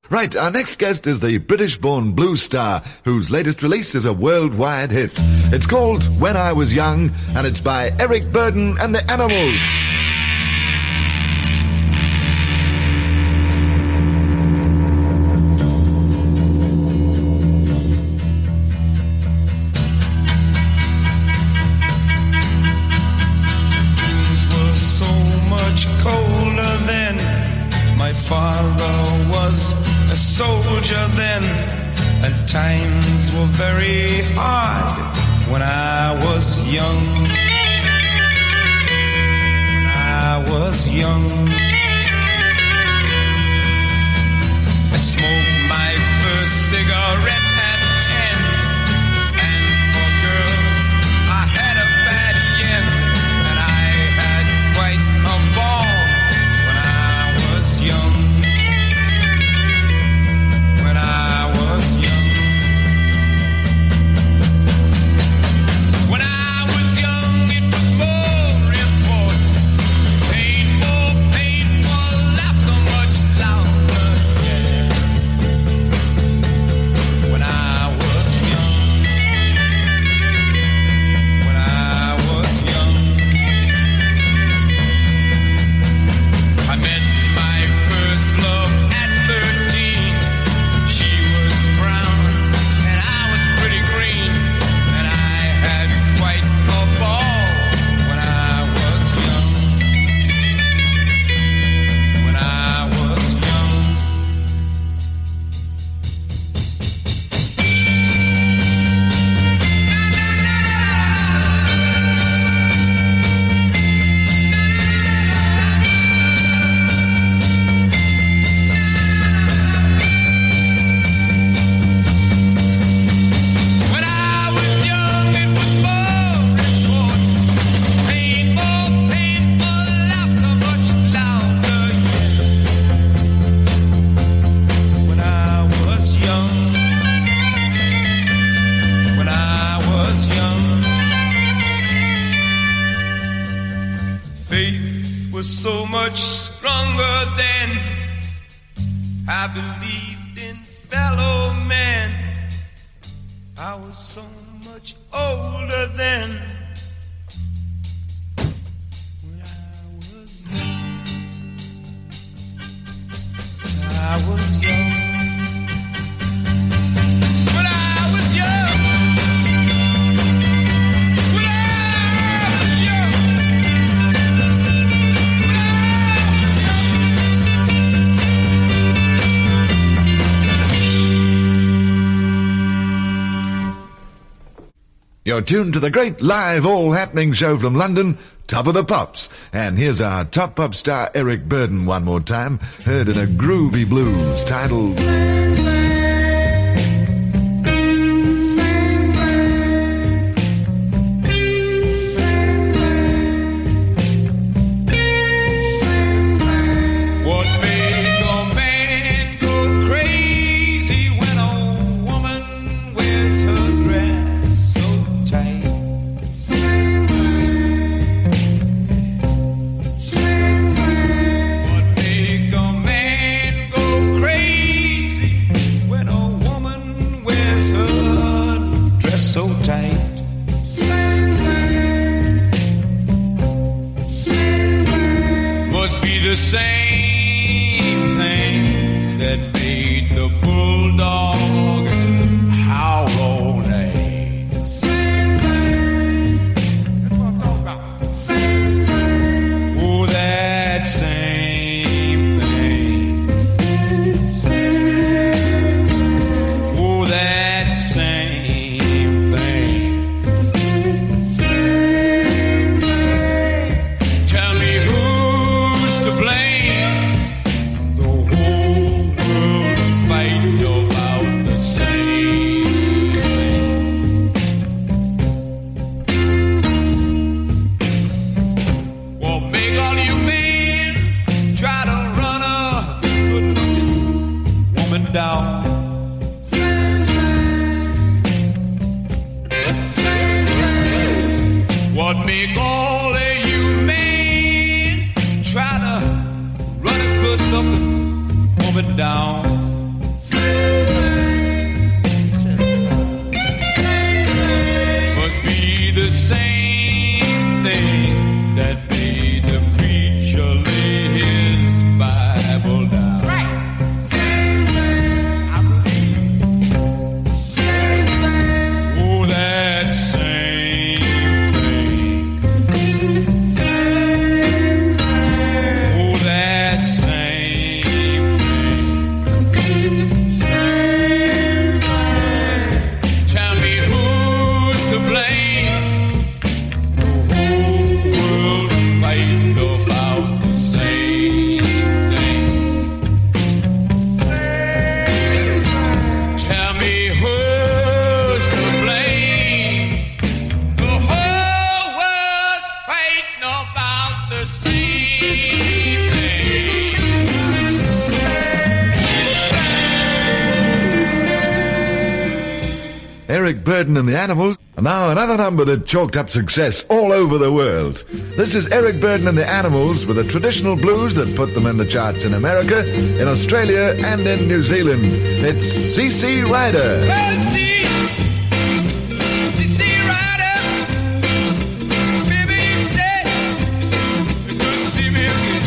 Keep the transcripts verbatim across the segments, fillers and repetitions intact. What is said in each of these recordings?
Right, our next guest is the British-born blues star whose latest release is a worldwide hit. It's called When I Was Young, and it's by Eric Burdon and the Animals. Times were very hard when I was young. When I was young, I smoked my first cigarette at ten, and for girls I had a bad yen, and I had quite a ball when I was young. When I was young. You're tuned to the great live all-happening show from London, Top of the Pops. And here's our top pop star Eric Burdon one more time, heard in a groovy blues titled... The same thing that made the bulldog howl all night. Same thing. That's what I'm talking about. Same thing. Oh, that same thing. Same thing. Oh, that same thing. Same thing. Tell me who. Down. What make all of you men try to run a good looking woman down? Eric Burden and the Animals. And now another number that chalked up success all over the world. This is Eric Burden and the Animals with a traditional blues that put them in the charts in America, in Australia, and in New Zealand. It's C C Rider. Well, see, C C Rider, baby, you said you couldn't see me again.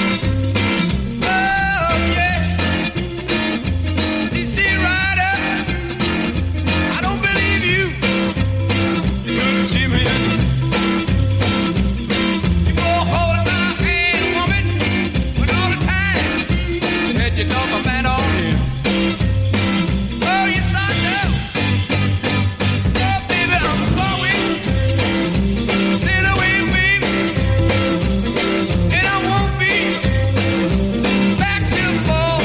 Oh, yeah, C C Rider, I don't believe you, you couldn't see me again. You go holding my hand, woman, but all the time you had your dog a man on him. Oh, yes, I know. Oh, baby, I'm going. Sail away, baby. And I won't be back till fall.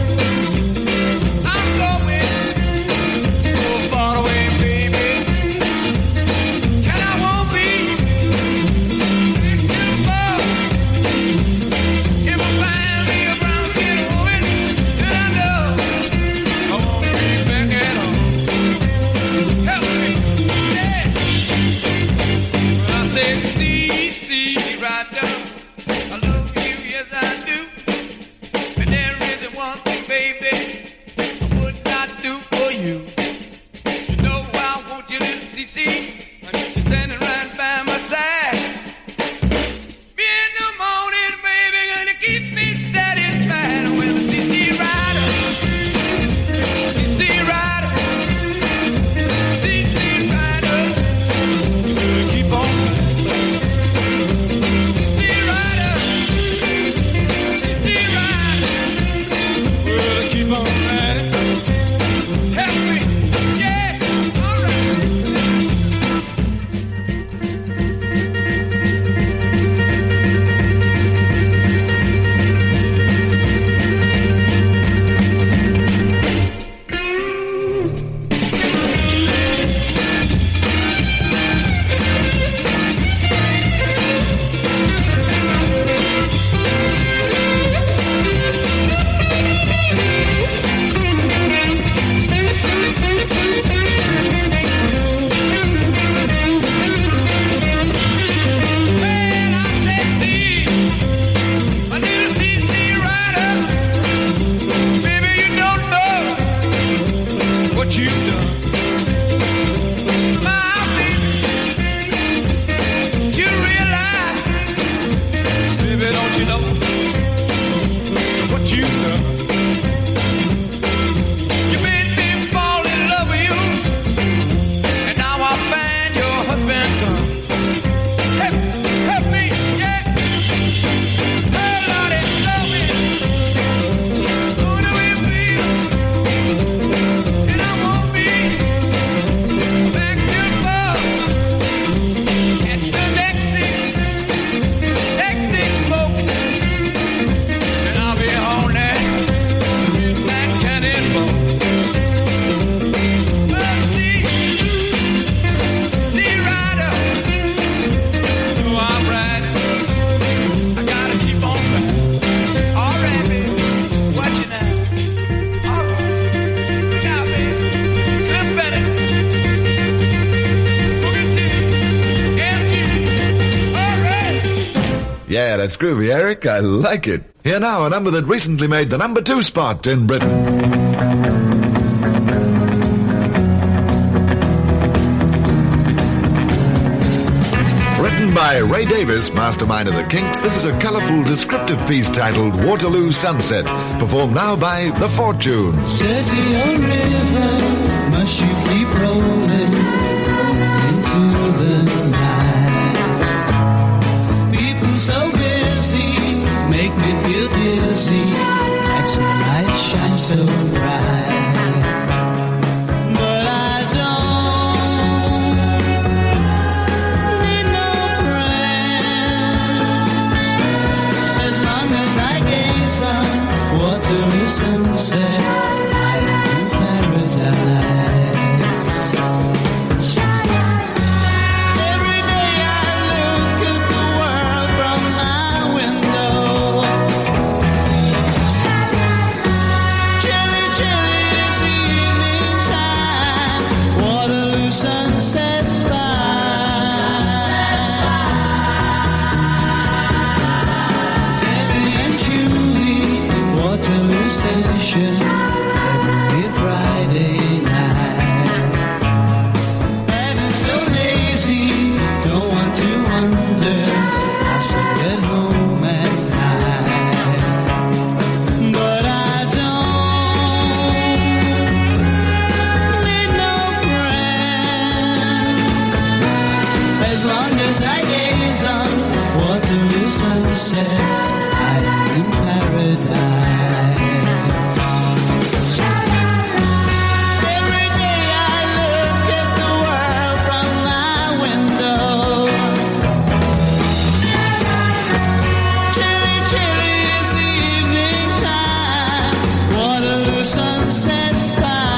I'm going so far away, baby. And I won't be back till fall. If I find me a brown skin woman, then I know I won't be back at home. Help me, yeah. When I said, see, see, right down, I love you, yes I do. And there isn't one thing, baby, I would not do for you. You know I want you, little C C. I need you standing right by my side. Me in the morning, baby, gonna keep me satisfied with a C C Rider. C C Rider. C C Rider. Keep on. C C Rider. C C Rider. Well, keep on riding. Help me. Yeah. All right. Well, I said, see, my little C C Rider, baby, you don't know what you've done. My baby, you realize, baby, don't you know what you've done? You made me fall in love with you, and now I find your husband gone. Help, help me, yeah. Oh, Lordy, love me. Gonna be free, and I won't be back till fall. It's the next thing, next thing, smoke, and I'll be on that midnight cannonball. Oh, see, see, Rider. So I'm riding. I gotta keep on riding. All right, baby. Watch it now. All right. Now, baby. Come better. Boogie T. M G. All right. Yeah, that's groovy, Eric. I like it. Here now, a number that recently made the number two spot in Britain. Written by Ray Davis, mastermind of the Kinks, this is a colourful, descriptive piece titled Waterloo Sunset, performed now by The Fortunes. Dirty old river, must you keep rolling into the night? People so busy, make me feel dizzy. Taxi lights shine so bright. But I don't need no friends as long as I gaze on Waterloo sunset. I'm in paradise. Every day I look at the world from my window. Chilly, chilly picture every Friday night. And I'm so lazy, don't want to wonder. I sit at home at night, but I don't need no friend. As long as I gaze on Waterloo sunset, I am in paradise. Every day I look at the world from my window. Chilly, chilly is the evening time. Waterloo sunset's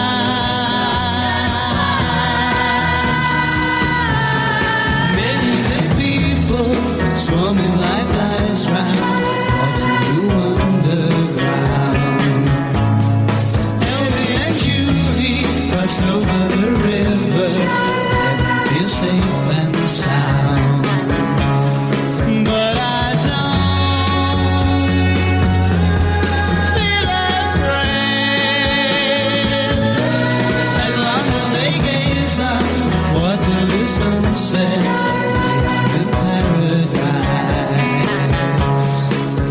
fine. Millions of people swarming like flies round Waterloo underground. Ellie and Julie cross over the river, and feel safe and sound. But I don't feel afraid, as long as they gaze on Waterloo sunset, they are in paradise.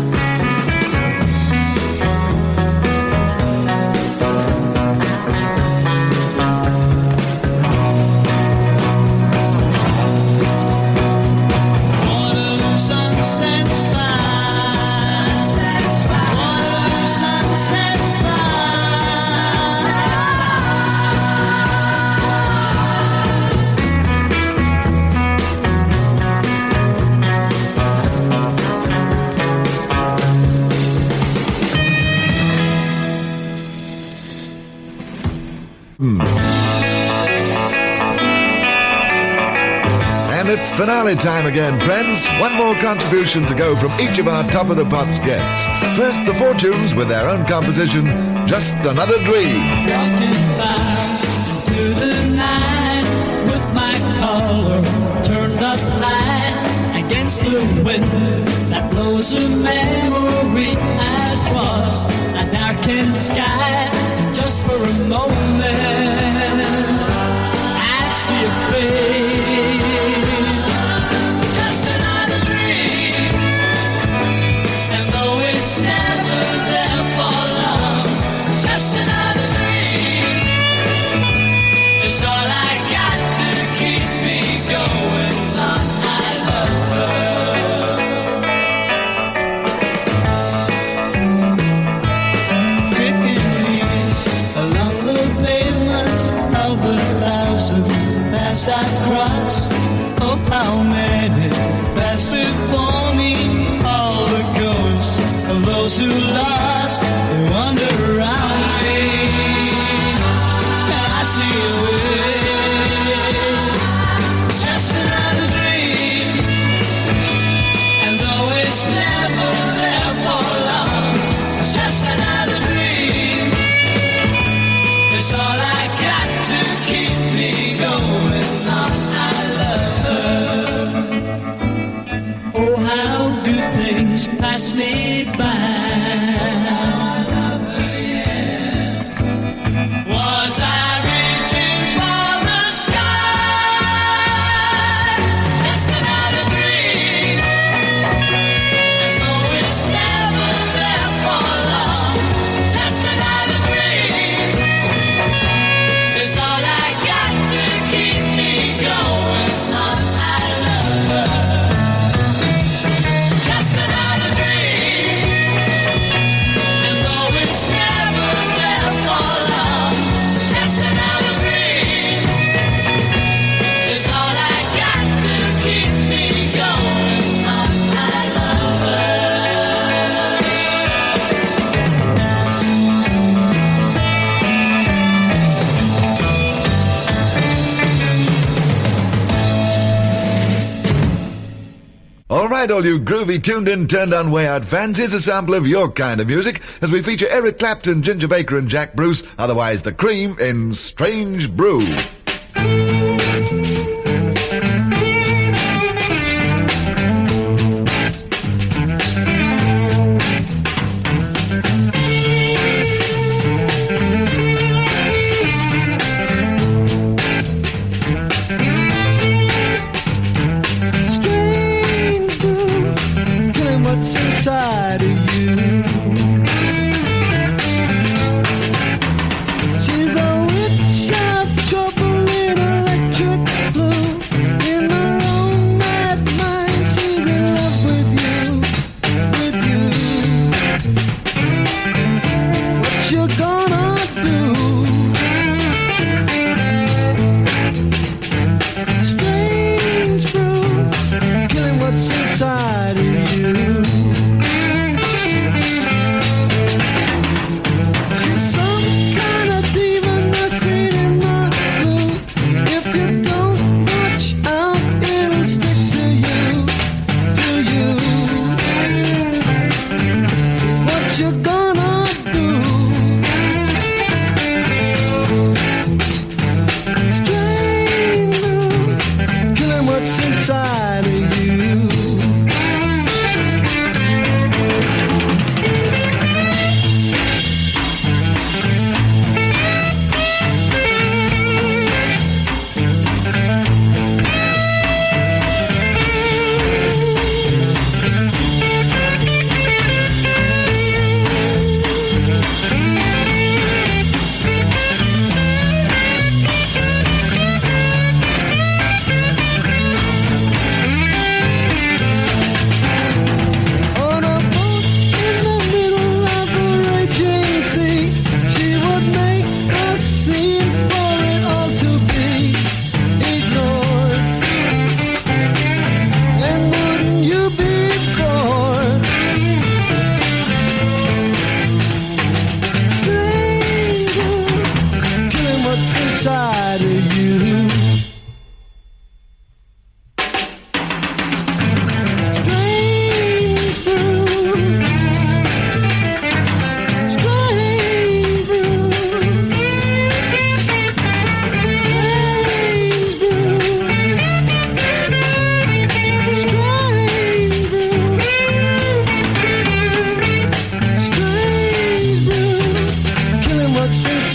Waterloo sunset's fine. Waterloo sunset's And it's finale time again, friends. One more contribution to go from each of our Top of the Pops guests. First, the Fortunes with their own composition, Just Another Dream. Walking by into the night with my collar turned up light against the wind that blows a memory across a darkened sky. And just for a moment, I see a face. Just another dream, and though it's never there for long, just another dream is all I got to keep me going on. I love her. Picking leaves along the pavements of a thousand paths I cross. Oh, how many pass before me? All the ghosts of those who lost, they wander around me. And I see a wish. It's just another dream, and though it's never there for long, it's just another dream. It's all I got to keep me going on. I love her. Oh, how good things pass me by. Was I reaching for the sky? Just another dream, and though it's never there for long, just another dream. It's all I got to keep me going on. I love her. Just another dream, and though it's never there for long, just another dream. It's all I got to keep me going on. I love her. All right, all you groovy, tuned-in, turned-on, way-out fans, here's a sample of your kind of music as we feature Eric Clapton, Ginger Baker and Jack Bruce, otherwise The Cream, in Strange Brew.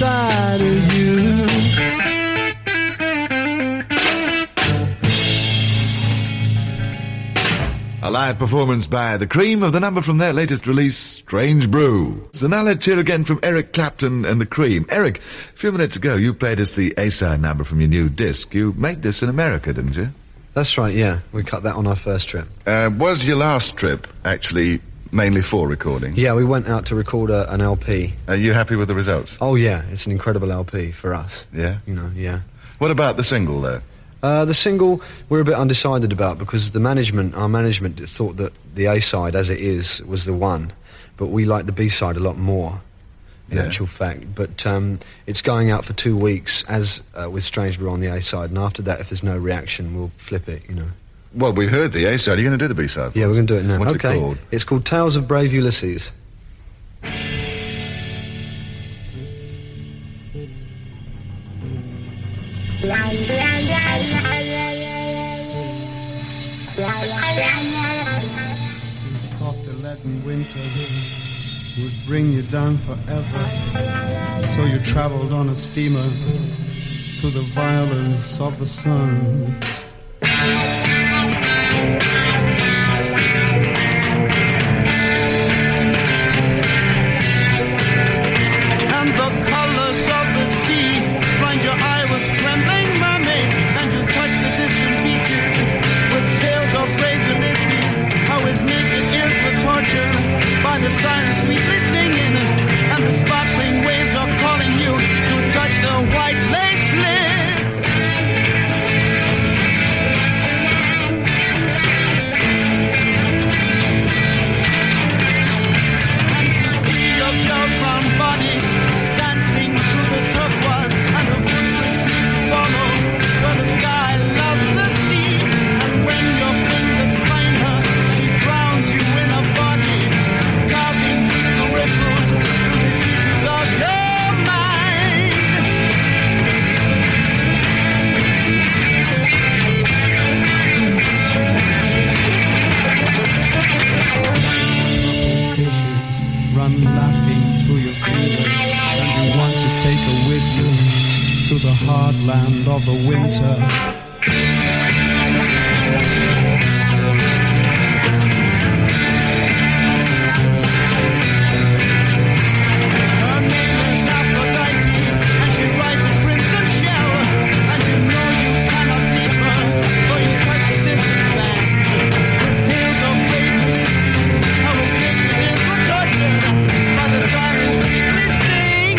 inside of you. A live performance by The Cream of the number from their latest release, Strange Brew. So now let's hear again from Eric Clapton and The Cream. Eric, a few minutes ago you played us the A-side number from your new disc. You made this in America, didn't you? That's right, yeah. We cut that on our first trip. Uh, was your last trip actually mainly for recording? Yeah, we went out to record a, an L P. Are you happy with the results? Oh, yeah, it's an incredible L P for us. Yeah? You know, yeah. What about the single, though? Uh, the single, we're a bit undecided about because the management, our management thought that the A-side, as it is, was the one. But we like the B-side a lot more, in Yeah. actual fact. But um, it's going out for two weeks, as uh, with Strange Brew on the A-side. And after that, if there's no reaction, we'll flip it, you know. Well, we heard the A-side. Are you going to do the B-side for Yeah, us? we're going to do it now. What's okay. it called? It's called Tales of Brave Ulysses. You thought the leaden winter would bring you down forever. So you traveled on a steamer to the violence of the sun. And the colors of the sea blind your eye with trembling mermaids, and you touch the distant beaches with tales of brave Ulysses, how his naked ears were tortured by the sirens sweetly singing, and the sparkling waves are calling you to touch the white lace lips. And you see your girl's brown body dancing through the turquoise, and the footprints you follow where the sky loves the sea. And when your fingers find her, she drowns you in a body, carving the ripples through the pieces of your mind. Fishes run laughing through your fingers, and you want to take her with you to the hard land of the winter. Her name is Aphrodite, and she rides a crimson shell, and you know you cannot leave her, for you touch the distant sand with tales of brave Ulysses, how his naked ears were tortured by the sirens sweetly singing.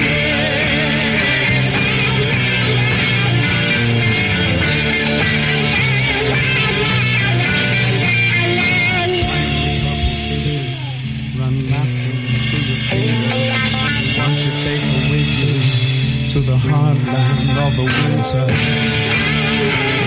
Run laughing through your fingers. You want to take her with you to the hard land of the winter.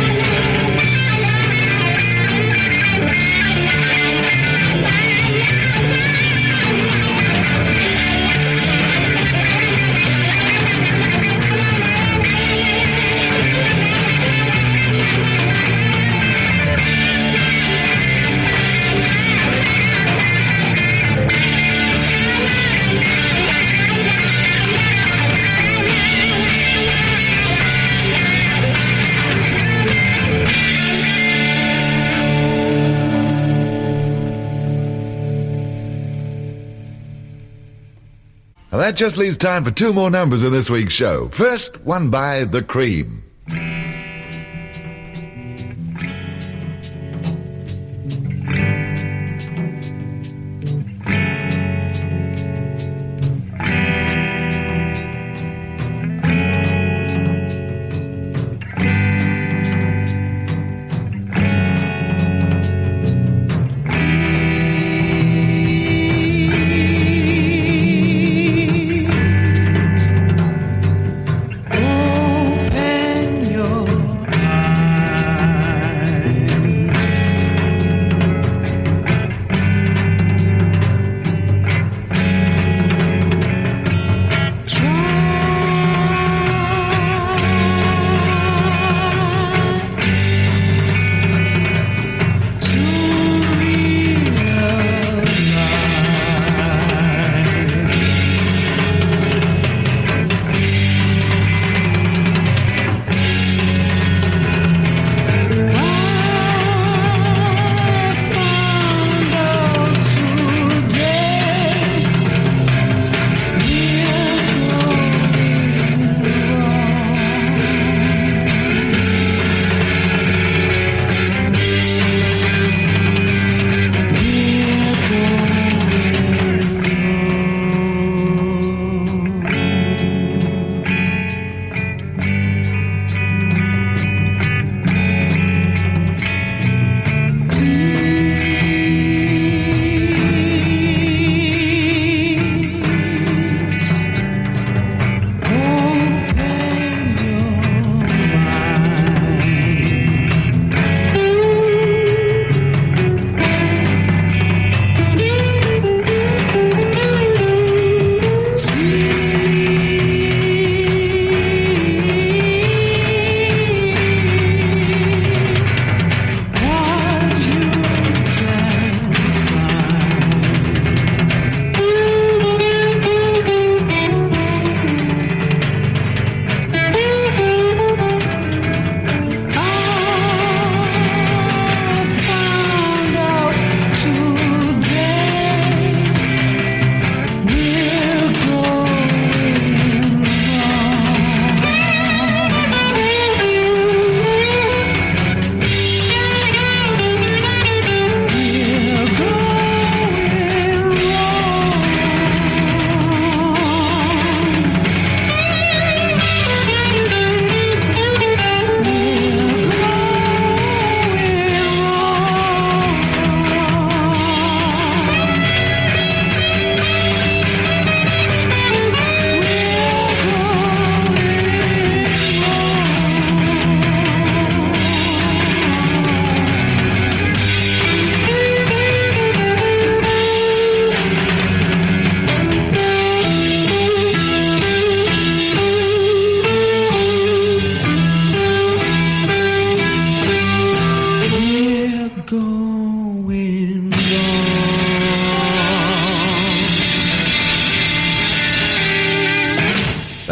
Well, that just leaves time for two more numbers in this week's show. First, one by The Cream. Open your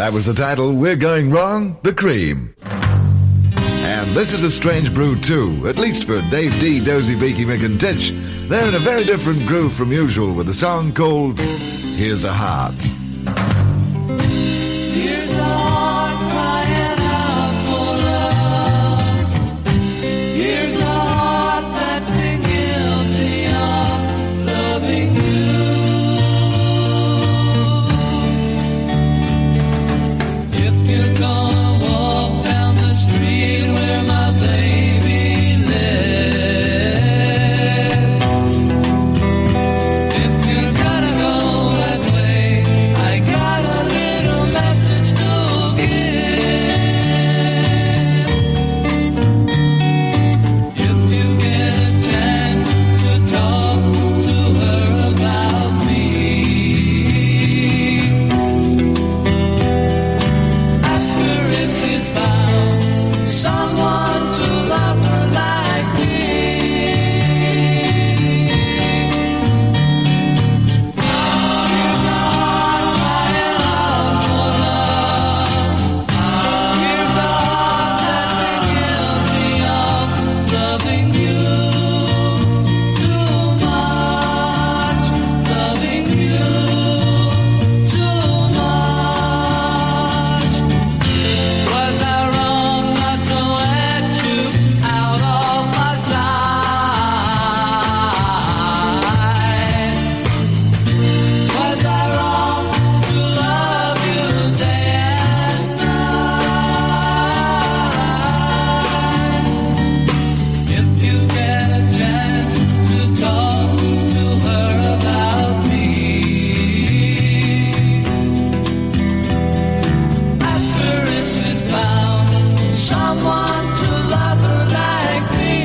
That was the title, We're Going Wrong, The Cream. And this is a strange brew too, at least for Dave D, Dozy, Beaky, Mick and Titch. They're in a very different groove from usual with a song called Here's a Heart. Here's a heart crying out for love. Here's a heart that's been guilty of loving you. If you're gonna walk down the street where my baby lives, if you're gonna go that way, I got a little message to give. If you get a chance to talk to her about me, ask her if she's found someone to love her like me. Here's a heart crying out for love. Here's a heart that's been guilty of loving you too much, loving you too much. Was I wrong not to let you out of my sight? Was I wrong to love you day and night? If you get a chance to talk to her about me, ask her if she's found someone to love her like me.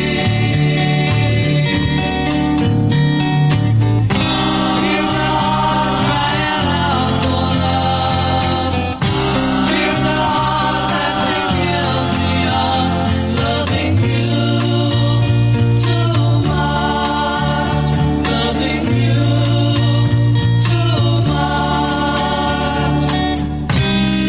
Here's a heart crying out for love. Here's a heart that's been guilty of loving you too much, loving you too much.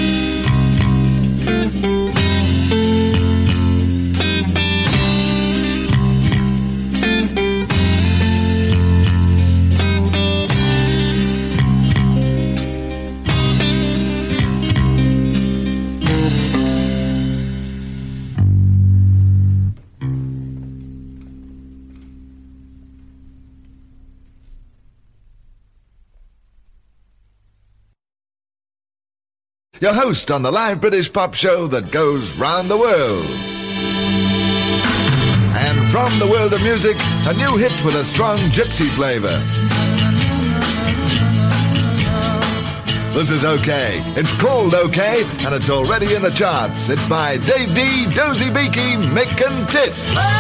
Your host on the live British pop show that goes round the world. And from the world of music, a new hit with a strong gypsy flavor. This is OK. It's called OK, and it's already in the charts. It's by Dave D, Dozy, Beaky, Mick and Titch.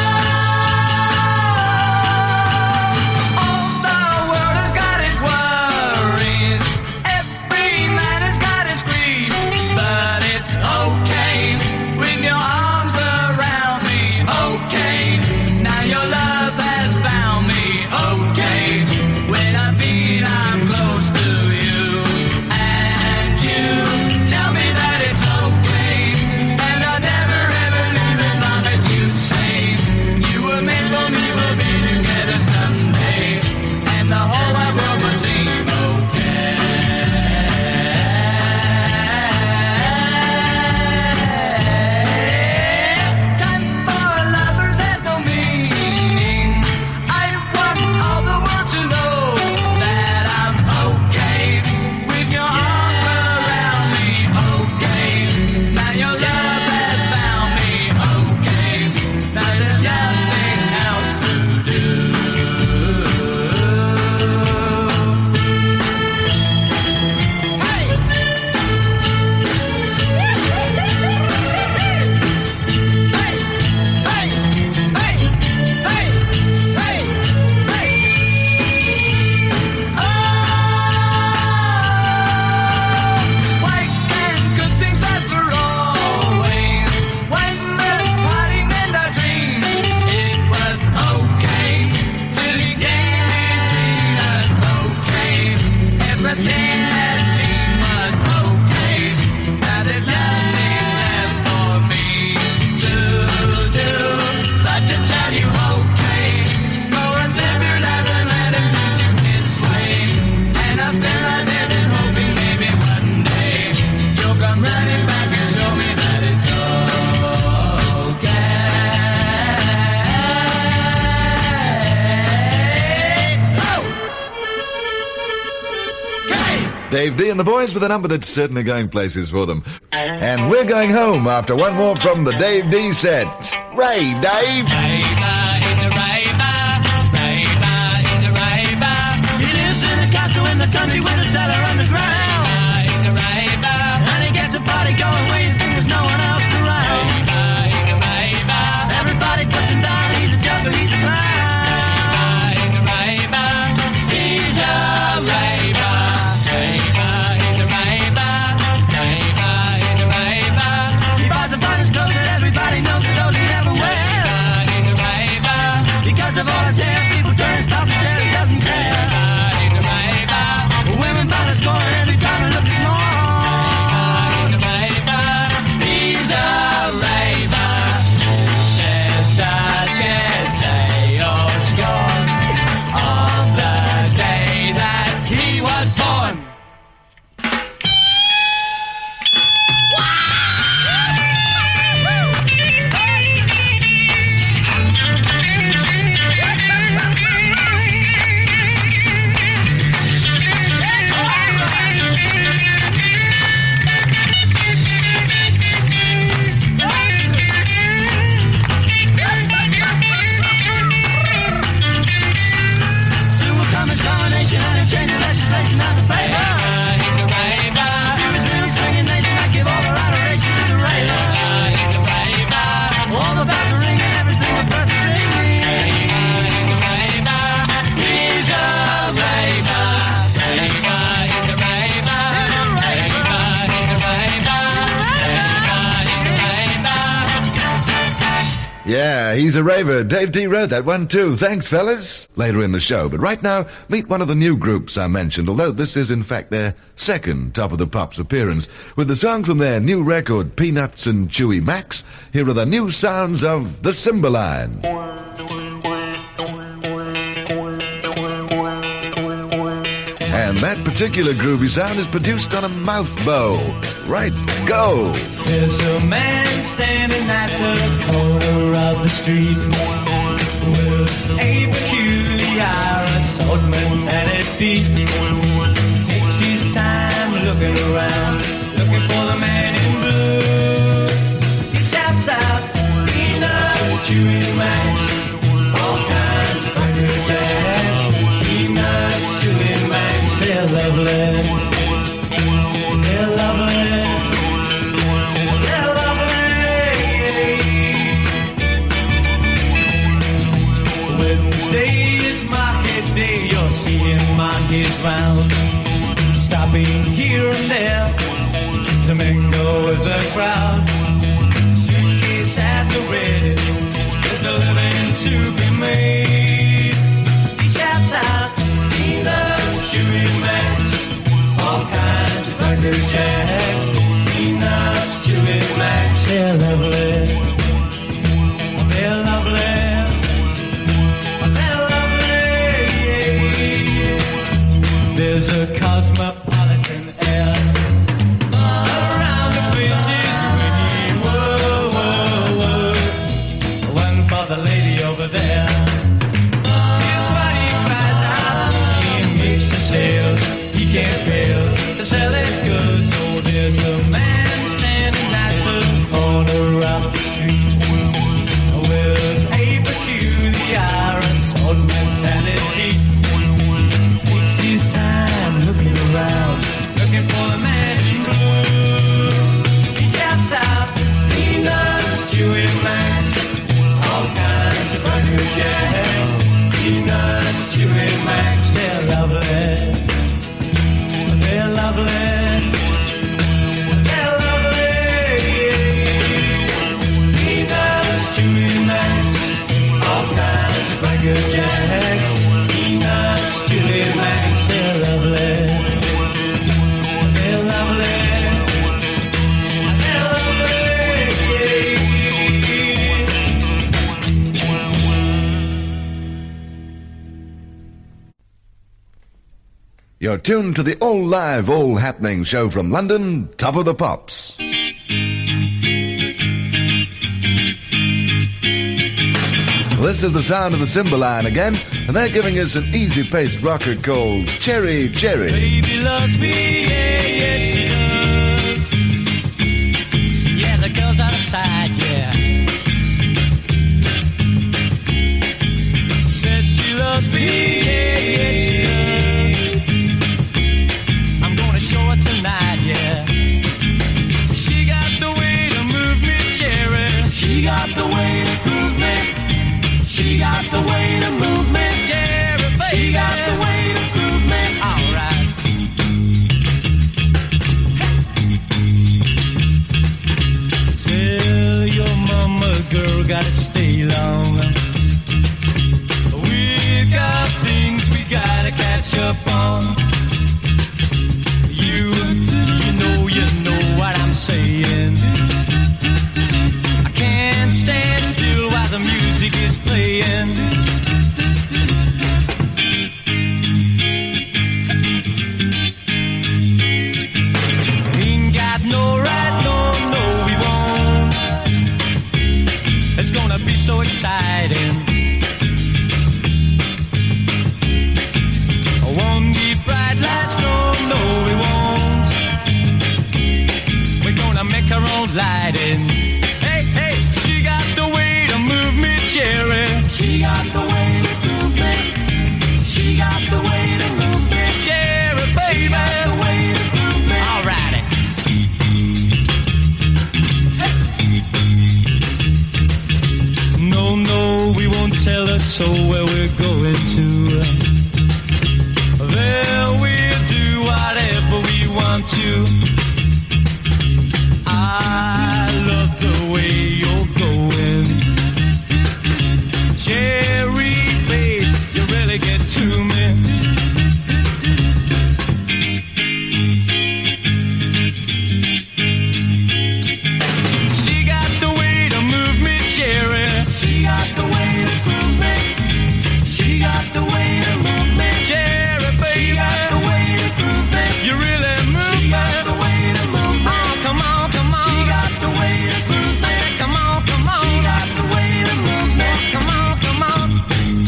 All the world has got its worries. Every man has got his grief. But it's okay when your arms around me. Okay, now your love has found me. Okay, when I feel I'm close to you, and you tell me that it's okay, and I'll never ever leave as long as you say you Dave D and the boys with a number that's certainly going places for them. And we're going home after one more from the Dave D set. Rave, Dave! Raver is a raver, raver is a raver. He lives in a castle in the country with a cellar underground. Raver is a raver, and he gets a party going where you think there's no one else around. Raver is a raver, everybody puts him down. He's a joker, he's a clown. Raver is a raver, he's a raver. Raver is a raver, raver is a raver. He buys the finest clothes that everybody knows that those he never wears. Raver is a raver, because of all his hair, people turn and stop and stare. He doesn't care. Raver is a raver, women buy the score every time they look small. Raver is a raver, he's a raver. Chester, Chester, you're scorned on the day that he was born. Soon will come his coronation and he'll change the legislation as a favor. He's a raver. To his real swinging nation, I give all their adoration to the raver. He's a raver. All the bells are ringing, every single breath is singing. He's a raver. He's a raver. Raver, he's a raver. Raver, he's a raver. Raver, he's a raver. Yeah, he's a raver. Dave D wrote that one too. Thanks, fellas. Later in the show, but right now, meet one of the new groups I mentioned, although this is in fact their second Top of the Pops appearance. With the song from their new record, Peanuts and Chewy Max, here are the new sounds of the Cymbeline. And that particular groovy sound is produced on a mouth bow. Right, go! There's a man standing at the corner of the street with a peculiar assortment at his feet. Takes his time looking around, looking for the man in blue. He shouts out, peanuts, chewing max, all kinds of cracker jacks. Peanuts, chewing max, they're lovely. They're lovely. They're lovely. Wednesday is market day. You're seeing monkeys round, stopping here and there to mingle with the crowd. Suitcase at the ready. There's a living to be made. He shouts out, peanuts, chewing max, all kinds of cracker jacks. Peanuts, chewing max, they're lovely. They're lovely. They're lovely. There's a cosmopolitan air around the places ringing whoa, whoa, words. One for the lady over there. His body cries out, he makes a sale. He can't fail to sell his goods. Oh, there's a man standing at the corner of the street with a peculiar assortment at his feet. Takes his time looking around, looking for the man in blue. He shouts out, peanuts, chewing max, all kinds of cracker jacks. Peanuts, chewing max, they're lovely. They're lovely. They're lovely. Peanuts, chewing max, all kinds of cracker jacks. Peanuts, chewing max, they're lovely. They're lovely. They're You're tuned to the all-live, all-happening show from London, Top of the Pops. This is the sound of the Cymbaline again, and they're giving us an easy-paced rocker called Cherry Cherry. Baby loves me, yeah, yeah, she does. Yeah, the girl's outside, yeah. Says she loves me, yeah, yeah, she does. I'm gonna show her tonight, yeah. She got the way to move me, Cherry. She got the way to groove me. She got the way to move me, Cherry, baby. She got the way to groove me. All right. Tell your mama, girl, gotta stay long. We got things we gotta catch up on. You, you know, you know what I'm saying. I can't stand still while the music is playing. Ain't got no right, no, no, we won't. It's gonna be so exciting. Won't need bright lights, no, no, we won't. We're gonna make our own lighting. Hey, hey, she got the way to move me, Cherry. She got the way to groove me. She got the way to move me, Cherry, baby. She got the way to groove me. All righty. Hey. No, no, we won't tell her so where we're going to. There we'll do whatever we want to. I love the way you're going, Cherry, babe, you really get to me. She got the way to move me, Cherry. She got the way to groove me. She got the way to move me, Cherry, baby. She got the way to groove me. You really move me. She got the way to move me. Oh, come on, come on. She got the way to groove me. I said, come on, come on. She got the way to move me. Come on, come on.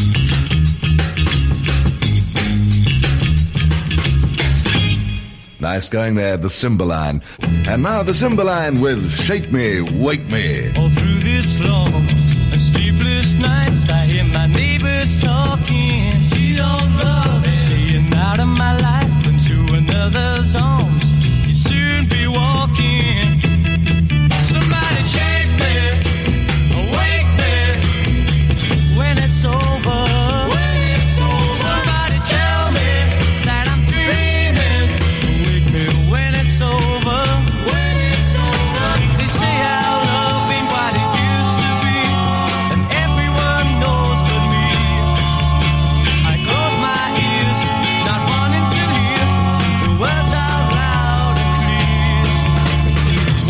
Nice going there, the Cymbaline. And now the Cymbaline with Shake Me, Wake Me. All through this long and sleepless nights, I hear my neighbors talking. She don't love it. Saying out of my life into another's arms, you'll soon be walking. Somebody shake me, wake me when it's over. When it's over. Somebody tell me that I'm dreaming. Wake me when it's over. When it's over. They say our love ain't what it used to be, and everyone knows but me. I close my ears, not wanting to hear the words out loud and clear.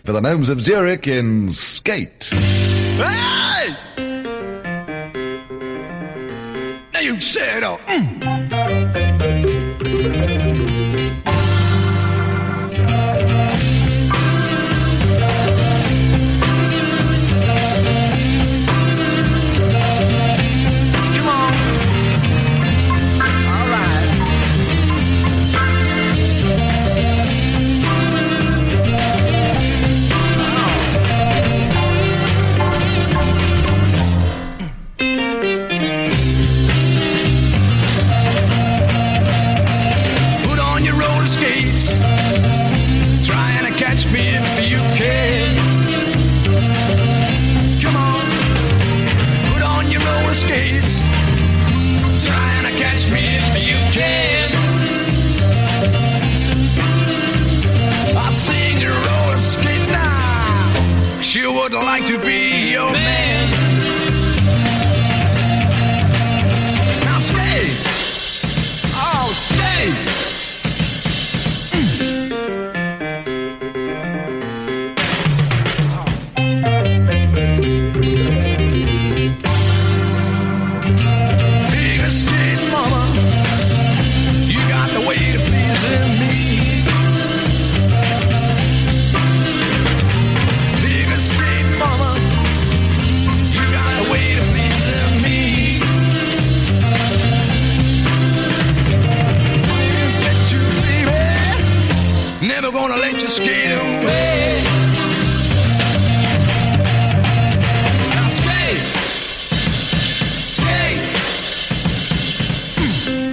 for the Gnomes of Zurich in Skate. Hey! Now you say it all. Mm. Like to be your man. Now skate. Oh, skate. Mm. Big a skate, mama. You got the way to pleasing me. Mama, you got a way to please me. I'll get you, baby. Never gonna let you skate away. Now skate, skate. Mm.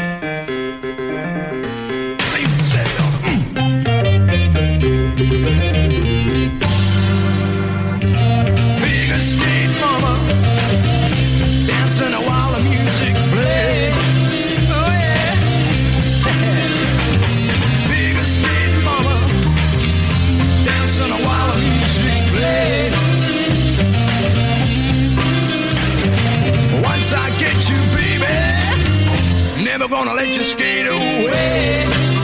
You say, mm. Dancing while the music plays. Oh yeah. Big skate mama. Dancing while the music plays. Once I get you, baby, never gonna let you skate away.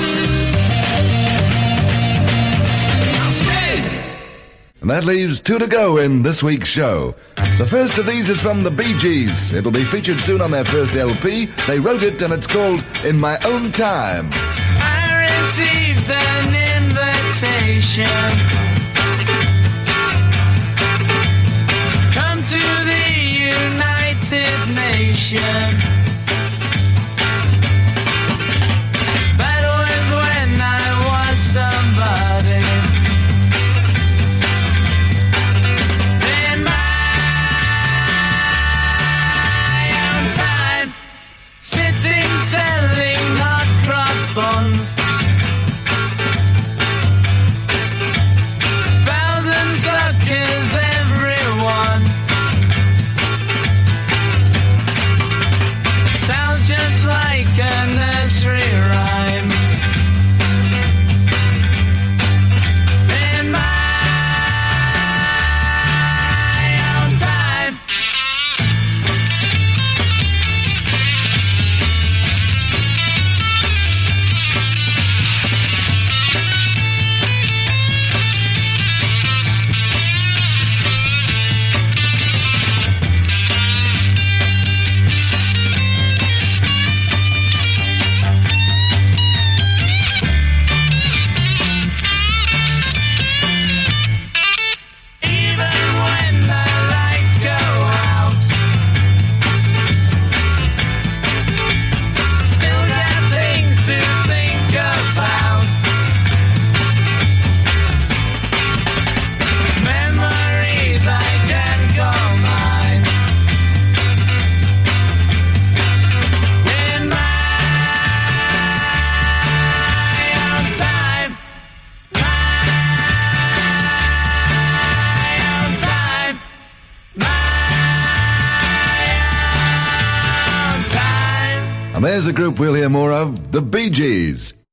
Now skate. And that leaves two to go in this week's show. The first of these is from the Bee Gees. It'll be featured soon on their first L P. They wrote it and it's called In My Own Time. I received an invitation. Come to the United Nations. That was when I was somebody. Thousand suckers, everyone. Sound just like a nursery rhyme. In my own time. And there's a group we'll hear more of, the Bee Gees.